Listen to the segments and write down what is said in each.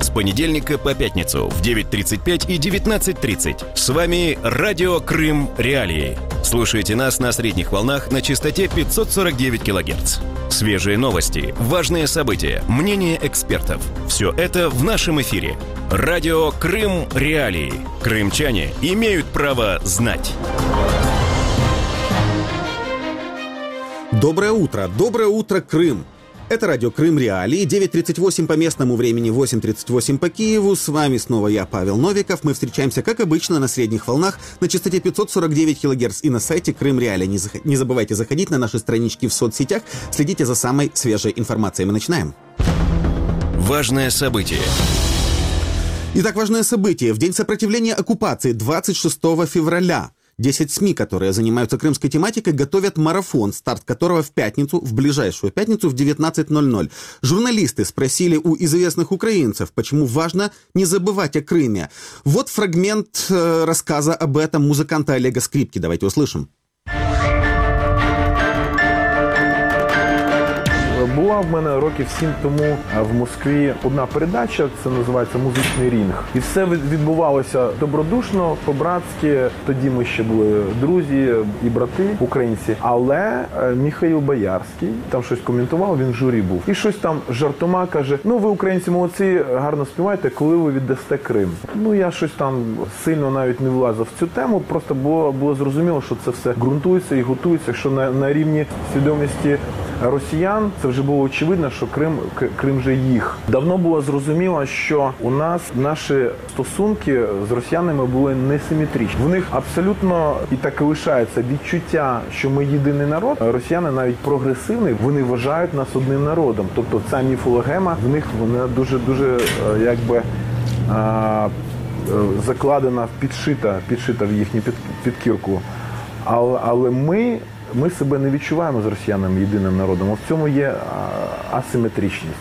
с понедельника по пятницу в 9:35 и 19:30. С вами Радио Крым Реалии. Слушайте нас на средних волнах на частоте 549 кГц. Свежие новости, важные события, мнения экспертов. Все это в нашем эфире. Радио Крым Реалии. Крымчане имеют право знать. Доброе утро, Крым! Это радио Крым Реалии, 9:38 по местному времени, 8:38 по Киеву. С вами снова я, Павел Новиков. Мы встречаемся, как обычно, на средних волнах на частоте 549 кГц и на сайте Крым Реалии. Не забывайте заходить на наши странички в соцсетях, следите за самой свежей информацией. Мы начинаем. Важное событие. Итак, важное событие. В день сопротивления оккупации, 26 февраля. 10 СМИ, которые занимаются крымской тематикой, готовят марафон, старт которого в ближайшую пятницу в 19:00. Журналисты спросили у известных украинцев, почему важно не забывать о Крыме. Вот фрагмент рассказа об этом музыканта Олега Скрипки. Давайте услышим. Була в мене років 7 тому в Москві одна передача, це називається «Музичний рінг». І все відбувалося добродушно, по-братськи. Тоді ми ще були друзі і брати українці. Але Михаїл Боярський там щось коментував, він в журі був. І щось там жартома каже, ну ви українці молодці, гарно співаєте, коли ви віддасте Крим. Ну я щось там сильно навіть не влазив в цю тему, просто було зрозуміло, що це все ґрунтується і готується, що на рівні свідомості росіян це вже було очевидно, що Крим же їх. Давно було зрозуміло, що у нас наші стосунки з росіянами були несиметричні. В них абсолютно і так і лишається відчуття, що ми єдиний народ. Росіяни навіть прогресивні, вони вважають нас одним народом. Тобто ця міфологема в них вона дуже якби закладена, підшита в їхню підкірку. Але ми себе не відчуваємо з росіянами єдиним народом. В цьому є асиметричність.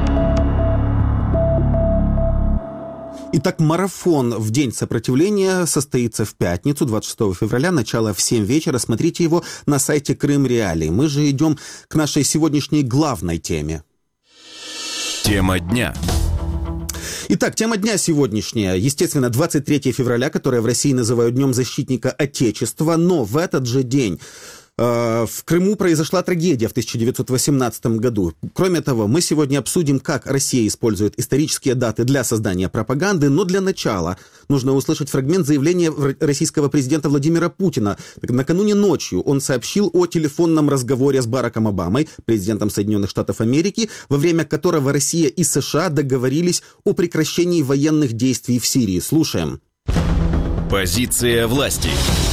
Итак, марафон в День сопротивления состоится в пятницу, 26 февраля, начало в 7 вечера. Смотрите его на сайте Крым Реалии. Мы же идем к нашей сегодняшней главной теме. Тема дня. Итак, тема дня сегодняшняя, естественно, 23 февраля, которое в России называют Днем защитника Отечества, но в этот же день в Крыму произошла трагедия в 1918 году. Кроме того, мы сегодня обсудим, как Россия использует исторические даты для создания пропаганды, но для начала нужно услышать фрагмент заявления российского президента Владимира Путина. Накануне ночью он сообщил о телефонном разговоре с Бараком Обамой, президентом Соединенных Штатов Америки, во время которого Россия и США договорились о прекращении военных действий в Сирии. Слушаем. Позиция власти.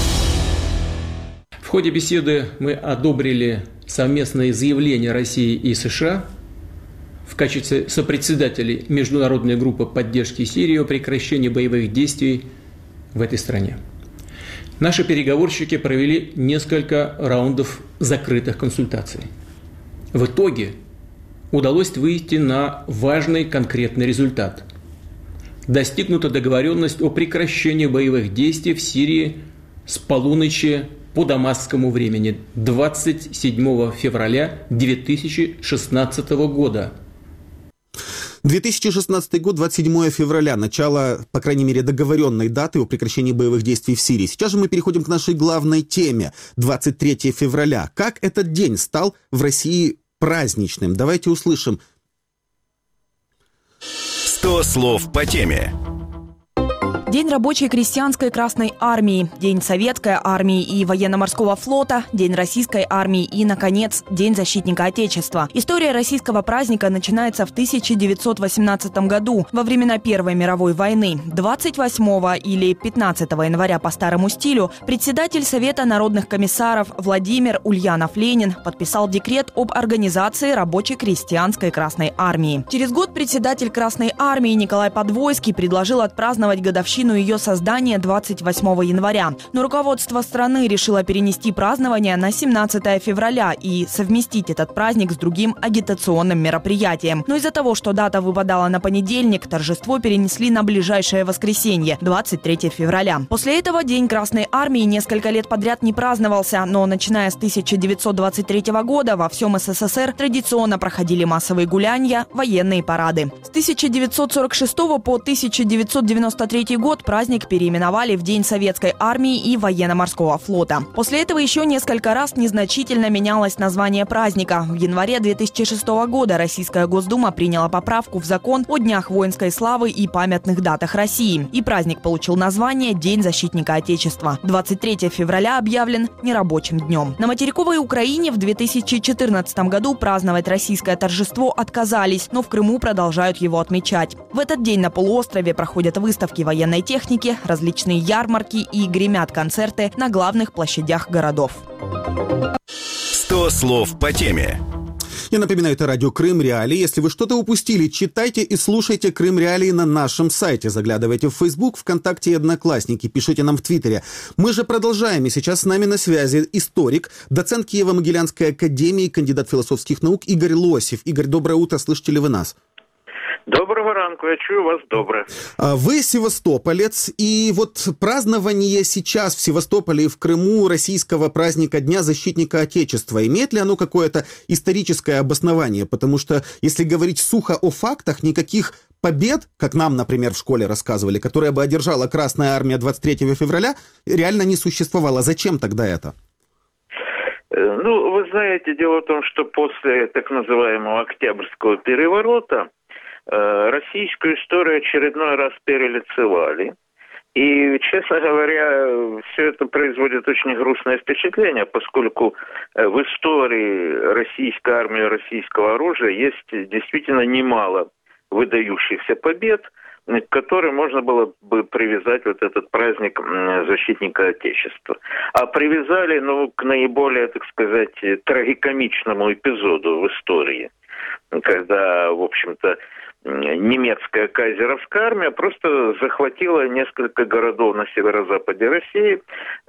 В ходе беседы мы одобрили совместное заявление России и США в качестве сопредседателей Международной группы поддержки Сирии о прекращении боевых действий в этой стране. Наши переговорщики провели несколько раундов закрытых консультаций. В итоге удалось выйти на важный конкретный результат. Достигнута договоренность о прекращении боевых действий в Сирии с полуночи по дамасскому времени 27 февраля 2016 года. 2016 год, 27 февраля, начало, по крайней мере, договоренной даты о прекращении боевых действий в Сирии. Сейчас же мы переходим к нашей главной теме. 23 февраля. Как этот день стал в России праздничным? Давайте услышим. 100 слов по теме. День рабочей крестьянской Красной Армии, День Советской Армии и Военно-Морского флота, День Российской Армии и, наконец, День Защитника Отечества. История российского праздника начинается в 1918 году, во времена Первой мировой войны. 28 или 15 января по старому стилю председатель Совета народных комиссаров Владимир Ульянов-Ленин подписал декрет об организации рабочей крестьянской Красной Армии. Через год председатель Красной Армии Николай Подвойский предложил отпраздновать годовщину годовщину ее создания 28 января. Но руководство страны решило перенести празднование на 17 февраля и совместить этот праздник с другим агитационным мероприятием. Но из-за того, что дата выпадала на понедельник, торжество перенесли на ближайшее воскресенье, 23 февраля. После этого День Красной Армии несколько лет подряд не праздновался, но начиная с 1923 года во всем СССР традиционно проходили массовые гуляния, военные парады. С 1946 по 1993 год праздник переименовали в День Советской Армии и Военно-Морского флота. После этого еще несколько раз незначительно менялось название праздника. В январе 2006 года Российская Госдума приняла поправку в закон о Днях воинской славы и памятных датах России. И праздник получил название День защитника Отечества. 23 февраля объявлен нерабочим днем. На материковой Украине в 2014 году праздновать российское торжество отказались, но в Крыму продолжают его отмечать. В этот день на полуострове проходят выставки военной техники, различные ярмарки и гремят концерты на главных площадях городов. 100 слов по теме. Я напоминаю, это радио Крым Реалии. Если вы что-то упустили, читайте и слушайте Крым Реалии на нашем сайте. Заглядывайте в Facebook, ВКонтакте и Одноклассники. Пишите нам в Твиттере. Мы же продолжаем. И сейчас с нами на связи историк, доцент Киево-Могилянской академии, кандидат философских наук Игорь Лосев. Игорь, доброе утро. Слышите ли вы нас? Доброго ранку, я чую вас добре. Вы севастополец, и вот празднование сейчас в Севастополе и в Крыму российского праздника Дня защитника Отечества, имеет ли оно какое-то историческое обоснование? Потому что, если говорить сухо о фактах, никаких побед, как нам, например, в школе рассказывали, которые бы одержала Красная Армия 23 февраля, реально не существовало. Зачем тогда это? Ну, вы знаете, дело в том, что после так называемого Октябрьского переворота российскую историю очередной раз перелицевали. И, честно говоря, все это производит очень грустное впечатление, поскольку в истории российской армии, российского оружия есть действительно немало выдающихся побед, к которым можно было бы привязать вот этот праздник защитника Отечества. А привязали, к наиболее, так сказать, трагикомичному эпизоду в истории, когда, в общем-то, немецкая кайзеровская армия просто захватила несколько городов на северо-западе России.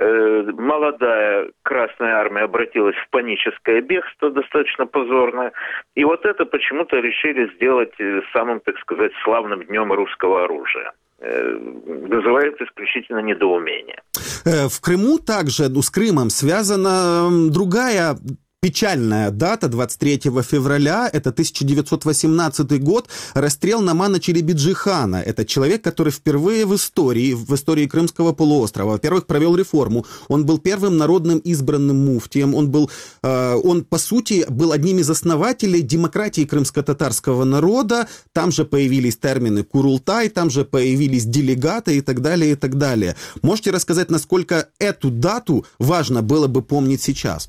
Молодая Красная Армия обратилась в паническое бегство, достаточно позорное. И вот это почему-то решили сделать самым, так сказать, славным днем русского оружия. Вызывает исключительно недоумение. В Крыму также, с Крымом связана другая печальная дата, 23 февраля, это 1918 год, расстрел Намана Челебиджи-хана. Это человек, который впервые в истории Крымского полуострова, во-первых, провел реформу. Он был первым народным избранным муфтием. Он, по сути, был одним из основателей демократии крымско-татарского народа. Там же появились термины «курултай», там же появились делегаты и так далее, и так далее. Можете рассказать, насколько эту дату важно было бы помнить сейчас?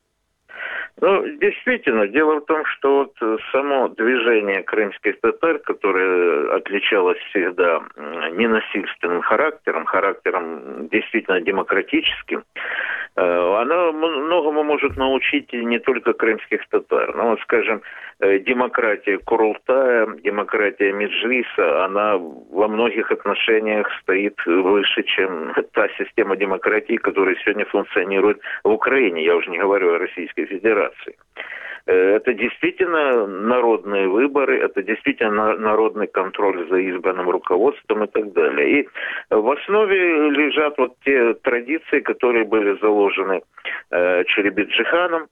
Действительно, дело в том, что вот само движение крымских татар, которое отличалось всегда ненасильственным характером действительно демократическим, она многому может научить не только крымских татар. Но, скажем, демократия Курултая, демократия Меджлиса, она во многих отношениях стоит выше, чем та система демократии, которая сегодня функционирует в Украине. Я уже не говорю о Российской Федерации. Это действительно народные выборы, это действительно народный контроль за избранным руководством и так далее. И в основе лежат вот те традиции, которые были заложены Челебиджи-ханом.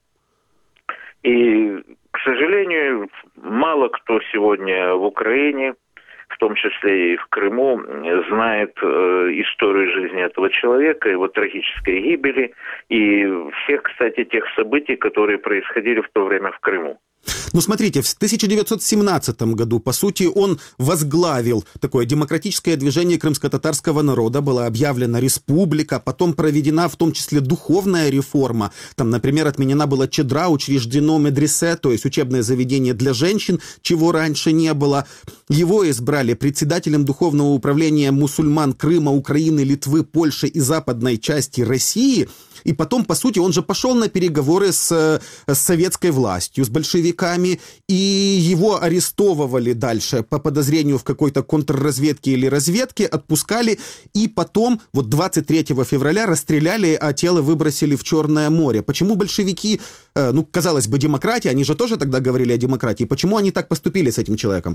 И, к сожалению, мало кто сегодня в Украине, в том числе и в Крыму, знает историю жизни этого человека, его трагической гибели и всех, кстати, тех событий, которые происходили в то время в Крыму. Смотрите, в 1917 году, по сути, он возглавил такое демократическое движение крымско-татарского народа, была объявлена республика, потом проведена в том числе духовная реформа. Там, например, отменена была чедра, учреждено медресе, то есть учебное заведение для женщин, чего раньше не было. Его избрали председателем духовного управления мусульман Крыма, Украины, Литвы, Польши и западной части России. И потом, по сути, он же пошел на переговоры с советской властью, с большевиками. большевиками, и его арестовывали дальше по подозрению в какой-то контрразведке или разведке, отпускали, и потом, вот 23 февраля расстреляли, а тело выбросили в Черное море. Почему большевики, казалось бы, демократия, они же тоже тогда говорили о демократии, почему они так поступили с этим человеком?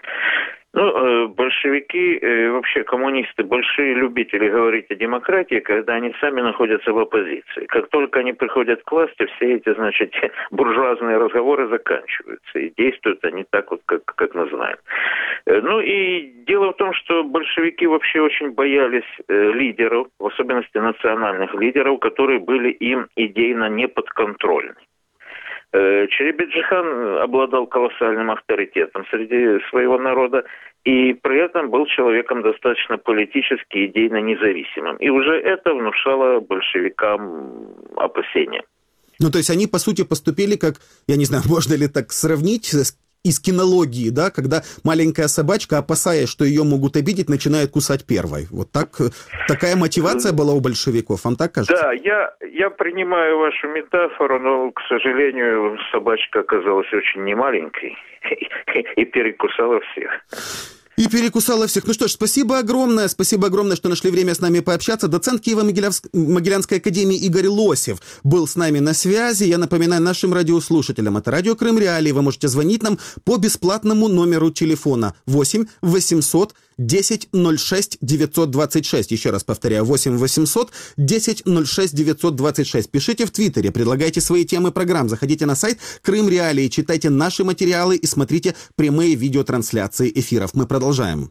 Большевики, вообще коммунисты, большие любители говорить о демократии, когда они сами находятся в оппозиции. Как только они приходят к власти, все эти, буржуазные разговоры заканчиваются. И действуют они так вот, как мы знаем. И дело в том, что большевики вообще очень боялись лидеров, в особенности национальных лидеров, которые были им идейно неподконтрольны. Черебеджихан обладал колоссальным авторитетом среди своего народа и при этом был человеком достаточно политически, идейно независимым. И уже это внушало большевикам опасения. То есть они, по сути, поступили как, я не знаю, можно ли так сравнить из кинологии, да, когда маленькая собачка, опасаясь, что ее могут обидеть, начинает кусать первой. Вот так, такая мотивация была у большевиков, вам так кажется? Да, я принимаю вашу метафору, но, к сожалению, собачка оказалась очень немаленькой и перекусала всех. И перекусала всех. Ну что ж, спасибо огромное, что нашли время с нами пообщаться. Доцент Киево-Могилянской академии Игорь Лосев был с нами на связи. Я напоминаю нашим радиослушателям, это радио Крым Реалии. Вы можете звонить нам по бесплатному номеру телефона 8 800 10 06 926. Еще раз повторяю, 8 800 10 06 926. Пишите в Твиттере, предлагайте свои темы программ. Заходите на сайт Крым Реалии, читайте наши материалы и смотрите прямые видеотрансляции эфиров. Мы продолжаем.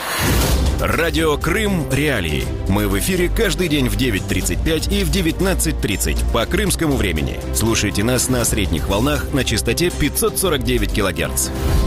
Радио Крым Реалии. Мы в эфире каждый день в 9:35 и в 19:30 по крымскому времени. Слушайте нас на средних волнах на частоте 549 килогерц.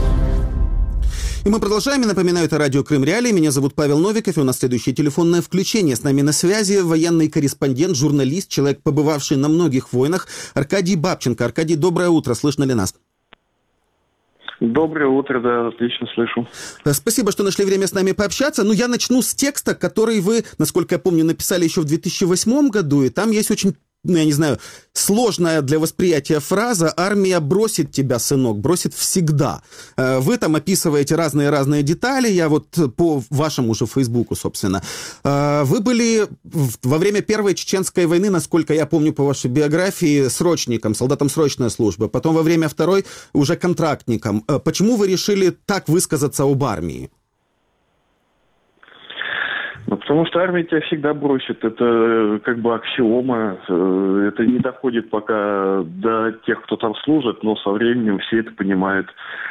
И мы продолжаем. Я напоминаю, это радио Крым Реалии. Меня зовут Павел Новиков, и у нас следующее телефонное включение. С нами на связи военный корреспондент, журналист, человек, побывавший на многих войнах, Аркадий Бабченко. Аркадий, доброе утро. Слышно ли нас? Доброе утро, да, отлично слышу. Спасибо, что нашли время с нами пообщаться. Я начну с текста, который вы, насколько я помню, написали еще в 2008 году, и там есть очень, сложная для восприятия фраза «армия бросит тебя, сынок, бросит всегда». Вы там описываете разные детали, я вот по вашему же Фейсбуку, собственно. Вы были во время Первой Чеченской войны, насколько я помню по вашей биографии, срочником, солдатом срочной службы, потом во время Второй уже контрактником. Почему вы решили так высказаться об армии? Потому что армия тебя всегда бросит. Это аксиома. Это не доходит пока до тех, кто там служит, но со временем все это понимают.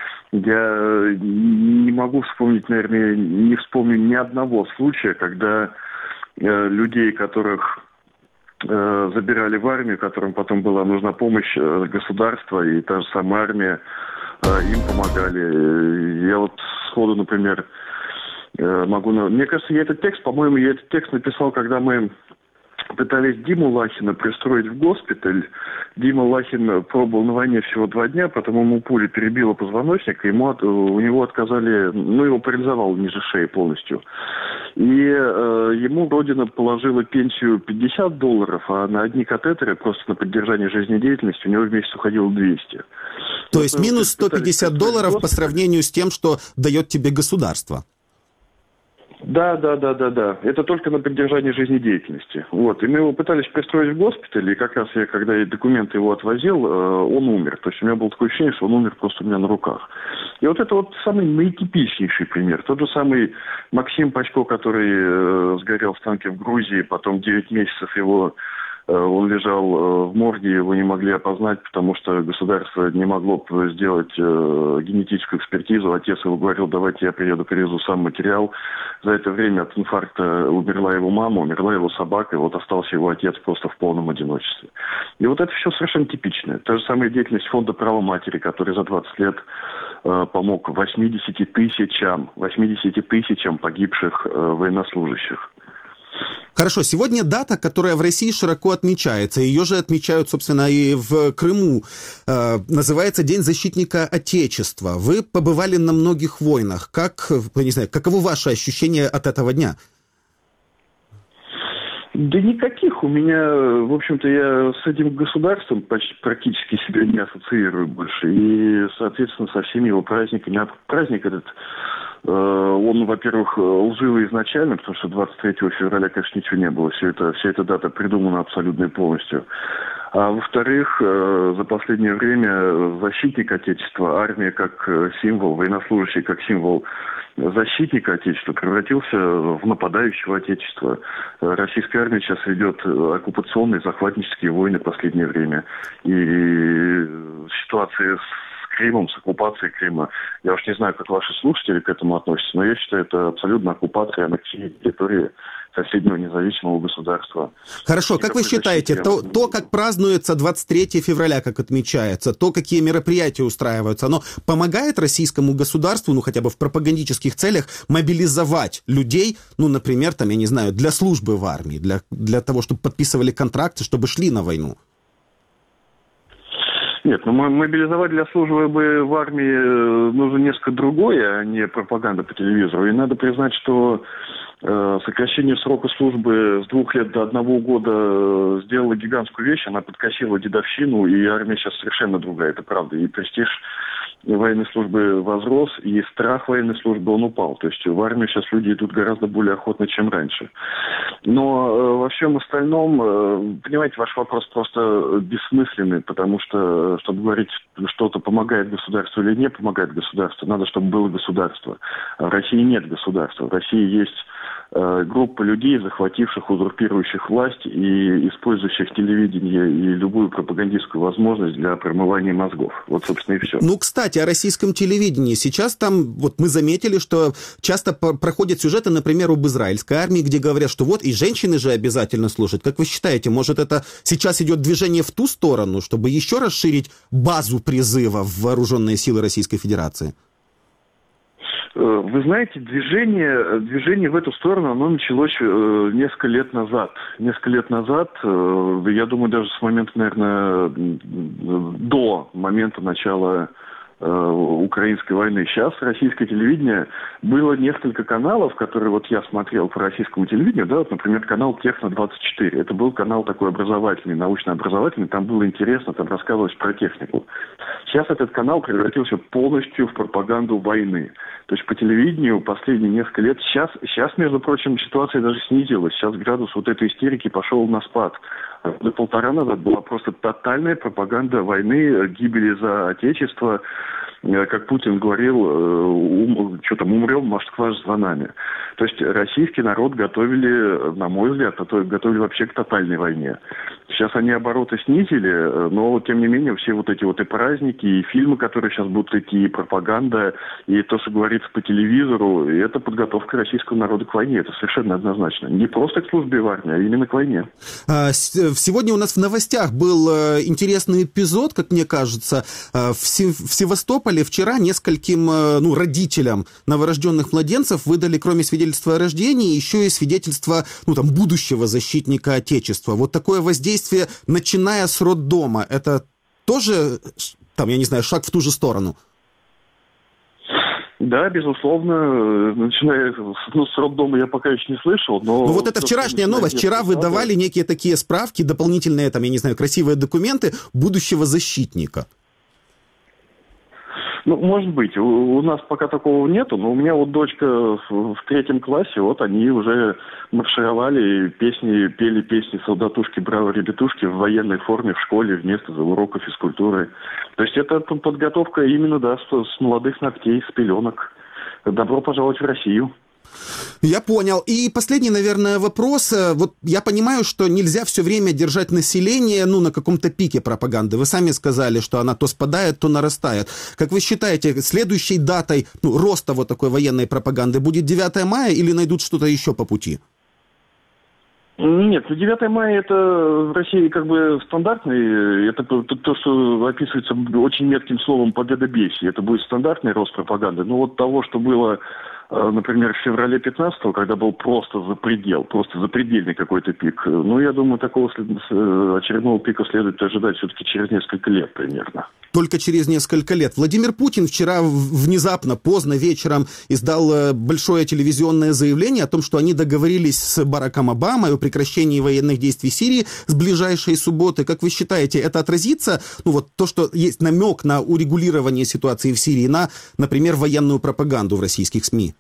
Я не могу вспомнить, наверное, не вспомню ни одного случая, когда людей, которых забирали в армию, которым потом была нужна помощь государства и та же самая армия, им помогали. Я вот сходу, например, мне кажется, я этот текст написал, когда мы пытались Диму Лахина пристроить в госпиталь. Дима Лахин пробыл на войне всего 2 дня, потом ему пуля перебила позвоночник, и у него отказали, его парализовало ниже шеи полностью. И ему Родина положила пенсию $50, а на одни катетеры, просто на поддержание жизнедеятельности, у него в месяц уходило 200. То есть минус $150 по сравнению с тем, что дает тебе государство. Да. Это только на поддержание жизнедеятельности. Вот. И мы его пытались пристроить в госпиталь, и как раз я, когда я документы его отвозил, он умер. То есть у меня было такое ощущение, что он умер просто у меня на руках. И вот это вот самый наитипичнейший пример. Тот же самый Максим Пачко, который сгорел в танке в Грузии, потом 9 месяцев он лежал в морге, его не могли опознать, потому что государство не могло сделать генетическую экспертизу. Отец его говорил: давайте я приеду, привезу сам материал. За это время от инфаркта умерла его мама, умерла его собака, и вот остался его отец просто в полном одиночестве. И вот это все совершенно типичное. Та же самая деятельность фонда «Право матери», который за 20 лет помог 80 тысячам погибших военнослужащих. Хорошо, сегодня дата, которая в России широко отмечается, ее же отмечают, собственно, и в Крыму, называется День защитника Отечества. Вы побывали на многих войнах. Каково ваше ощущение от этого дня? Да никаких. У меня, в общем-то, я с этим государством почти практически себя не ассоциирую больше. И, соответственно, со всеми его праздниками. А праздник этот, он, во-первых, лживый изначально, потому что 23 февраля, конечно, ничего не было. Вся эта дата придумана абсолютно и полностью. А во-вторых, за последнее время защитник Отечества, армия как символ, военнослужащий как символ защитника Отечества превратился в нападающего Отечества. Российская армия сейчас ведет оккупационные, захватнические войны в последнее время. И ситуация с Крымом, с оккупацией Крыма, я уж не знаю, как ваши слушатели к этому относятся, но я считаю, это абсолютно оккупация аннексии территории соседнего независимого государства. Хорошо, как вы считаете, то, как празднуется 23 февраля, как отмечается, то, какие мероприятия устраиваются, оно помогает российскому государству, ну, хотя бы в пропагандических целях, мобилизовать людей, ну, например, там, я не знаю, для службы в армии, для того, чтобы подписывали контракты, чтобы шли на войну? Нет, ну мобилизовать для службы в армии нужно несколько другое, а не пропаганда по телевизору. И надо признать, что сокращение срока службы с 2 лет до 1 года сделало гигантскую вещь. Она подкосила дедовщину, и армия сейчас совершенно другая, это правда. И престиж военной службы возрос, и страх военной службы, он упал. То есть в армию сейчас люди идут гораздо более охотно, чем раньше. Но во всем остальном, понимаете, ваш вопрос просто бессмысленный, потому что, чтобы говорить, что-то помогает государству или не помогает государству, надо, чтобы было государство. А в России нет государства. В России есть группа людей, захвативших, узурпирующих власть и использующих телевидение и любую пропагандистскую возможность для промывания мозгов. Вот, собственно, и все. Ну, кстати, о российском телевидении. Сейчас там, вот мы заметили, что часто проходят сюжеты, например, об израильской армии, где говорят, что вот и женщины же обязательно служат. Как вы считаете, может, это сейчас идет движение в ту сторону, чтобы еще расширить базу призыва в вооруженные силы Российской Федерации? Вы знаете, движение в эту сторону, оно началось несколько лет назад. Я думаю, даже с момента, наверное, до момента начала украинской войны. Сейчас российское телевидение, было несколько каналов, которые вот я смотрел по российскому телевидению, да, вот, например, канал Техно-24. Это был канал такой образовательный, научно-образовательный, там было интересно, там рассказывалось про технику. Сейчас этот канал превратился полностью в пропаганду войны. То есть по телевидению последние несколько лет, сейчас, между прочим, ситуация даже снизилась. Сейчас градус вот этой истерики пошел на спад. До 1,5 назад была просто тотальная пропаганда войны, гибели за Отечество. Как Путин говорил, умрем, Москва с звонами. То есть российский народ готовили, на мой взгляд, готовили вообще к тотальной войне. Сейчас они обороты снизили, но, тем не менее, все вот эти вот и праздники, и фильмы, которые сейчас будут идти, и пропаганда, и то, что говорится по телевизору, и это подготовка российского народа к войне. Это совершенно однозначно. Не просто к службе в армии, а именно к войне. Сегодня у нас в новостях был интересный эпизод, как мне кажется. В Севастополе вчера нескольким родителям новорожденных младенцев выдали, кроме свидетельства о рождении, еще и свидетельство будущего защитника Отечества. Вот такое воздействие, начиная с роддома, это тоже, шаг в ту же сторону? Да, безусловно, начиная с роддома я пока еще не слышал, но... Ну вот это вчерашняя новость. Вчера выдавали некие такие справки, дополнительные, красивые документы будущего защитника. Ну, может быть. У нас пока такого нету, но у меня вот дочка в 3 классе, вот они уже маршировали, пели песни «Солдатушки, браво, ребятушки» в военной форме в школе вместо урока физкультуры. То есть это подготовка именно, с молодых ногтей, с пеленок. Добро пожаловать в Россию. Я понял. И последний, наверное, вопрос. Вот я понимаю, что нельзя все время держать население, на каком-то пике пропаганды. Вы сами сказали, что она то спадает, то нарастает. Как вы считаете, следующей датой роста вот такой военной пропаганды будет 9 мая или найдут что-то еще по пути? Нет, 9 мая это в России стандартный, это то, что описывается очень метким словом «победобесие». Это будет стандартный рост пропаганды. Но вот того, что было, например, в феврале 15-го, когда был просто запредельный какой-то пик. Я думаю, такого очередного пика следует ожидать все-таки через несколько лет примерно. только через несколько лет. Владимир Путин вчера внезапно, поздно вечером издал большое телевизионное заявление о том, что они договорились с Бараком Обамой о прекращении военных действий в Сирии с ближайшей субботы. Как вы считаете, это отразится, то, что есть намек на урегулирование ситуации в Сирии, на, например, военную пропаганду в российских СМИ?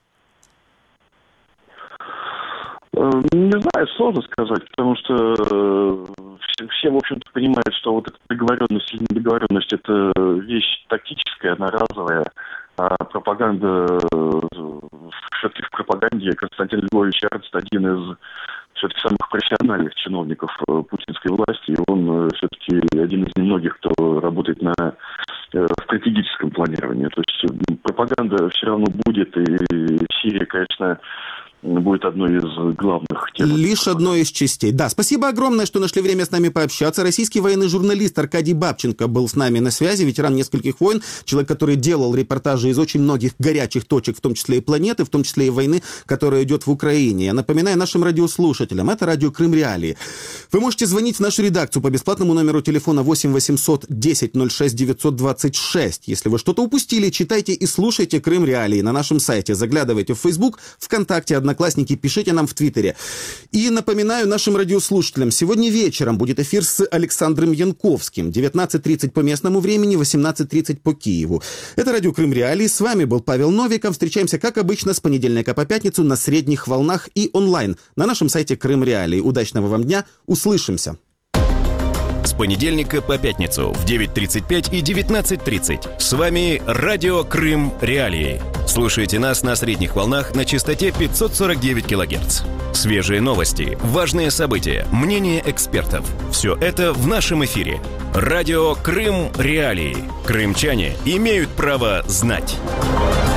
Не знаю, сложно сказать, потому что все, в общем-то, понимают, что вот эта договоренность или недоговоренность – это вещь тактическая, она разовая, а пропаганда, все-таки в пропаганде Константин Львович Эрнст один из все-таки самых профессиональных чиновников путинской власти, и он все-таки один из немногих, кто работает на стратегическом планировании. То есть пропаганда все равно будет, и Сирия, конечно, будет одной из главных тем. Лишь одной из частей. Да, спасибо огромное, что нашли время с нами пообщаться. Российский военный журналист Аркадий Бабченко был с нами на связи, ветеран нескольких войн, человек, который делал репортажи из очень многих горячих точек, в том числе и планеты, в том числе и войны, которая идет в Украине. Я напоминаю нашим радиослушателям, это радио Крым Реалии. Вы можете звонить в нашу редакцию по бесплатному номеру телефона 8 800 10 06 926. Если вы что-то упустили, читайте и слушайте Крым Реалии на нашем сайте. Заглядывайте в Facebook, ВКонтакте, Одноклассники, пишите нам в Твиттере. И напоминаю нашим радиослушателям, сегодня вечером будет эфир с Александром Янковским. 19:30 по местному времени, 18:30 по Киеву. Это радио Крым Реалии. С вами был Павел Новиков. Встречаемся, как обычно, с понедельника по пятницу на средних волнах и онлайн на нашем сайте Крым Реалии. Удачного вам дня. Услышимся. С понедельника по пятницу в 9:35 и 19:30. С вами радио Крым Реалии. Слушайте нас на средних волнах на частоте 549 кГц. Свежие новости, важные события, мнения экспертов. Все это в нашем эфире. Радио Крым Реалии. Крымчане имеют право знать.